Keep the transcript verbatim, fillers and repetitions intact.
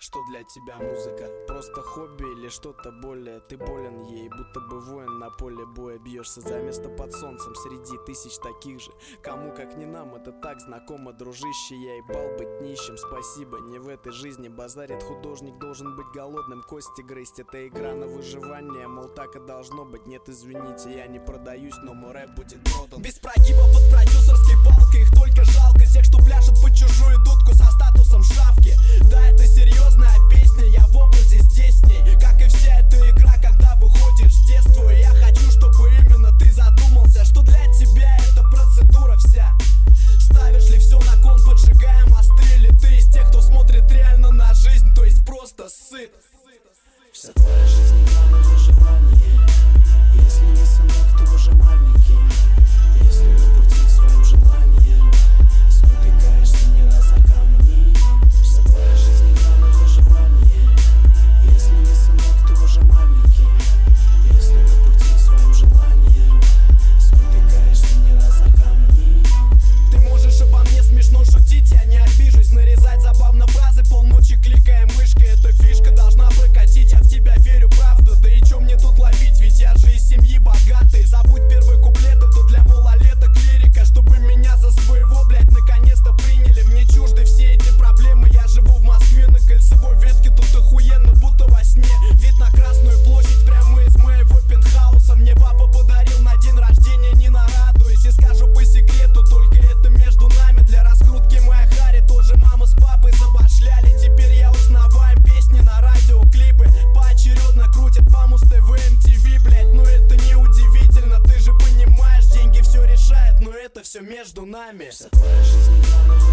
Что для тебя музыка? Просто хобби или что-то более? Ты болен ей, будто бы воин на поле боя. Бьешься за место под солнцем среди тысяч таких же. Кому как не нам это так знакомо, дружище. Я ебал быть нищим, спасибо, не в этой жизни. Базарит художник, должен быть голодным, кости грызть. Это игра на выживание, мол так и должно быть. Нет, извините, я не продаюсь, но мой рэп будет продан. Без прогиба под продюсерской палкой, их только жалко. Тех, что пляшут под чужую дудку со статусом шавки. Да, это серьезная песня, я в образе здесь с ней. Как и вся эта игра, когда выходишь с детства. И я хочу, чтобы именно ты задумался, что для тебя эта процедура вся. Ставишь ли все на кон, поджигая мосты? Или ты из тех, кто смотрит реально на жизнь, то есть просто сыт? Вся твоя жизнь игра на выживание. Если не сынок, то уже маленький. Если на пути к своим желаниям спотыкаешься не раз о камни. Вся твоя жизнь игра на выживание. Если не сынок, то уже маленький. Если на пути к своим желаниям спотыкаешься не раз о камни. Ты можешь обо мне смешно шутить, я не обижусь. Нарезать забавно фразы, полночи кликая мышкой. Эта фишка должна прокатить, я в тебя верю, правда. Да и чё мне тут ловить, ведь я же из семьи богатой. Забудь первый куплет, это для малолеток лирика. Чтобы меня за своего, блять, наконец-то приняли. Мне чужды все эти проблемы, я живу в Москве на кольцевой ветке. Тут охуенно, будто во сне. Вид на Красную площадь прямо из моего пентхауса. Мне папа подарил на день рождения, не нарадуюсь. И скажу по секрету, только это между нами. Для раскрутки моя Хари тоже мама с папой забашляли. Теперь я узнаваем песни на радио, клипы поочередно крутят по Муз-ТВ, эм ти ви, блять. Ну это не удивительно, ты же понимаешь, деньги все решают, но это все между нами. Вся твоя жизнь игра на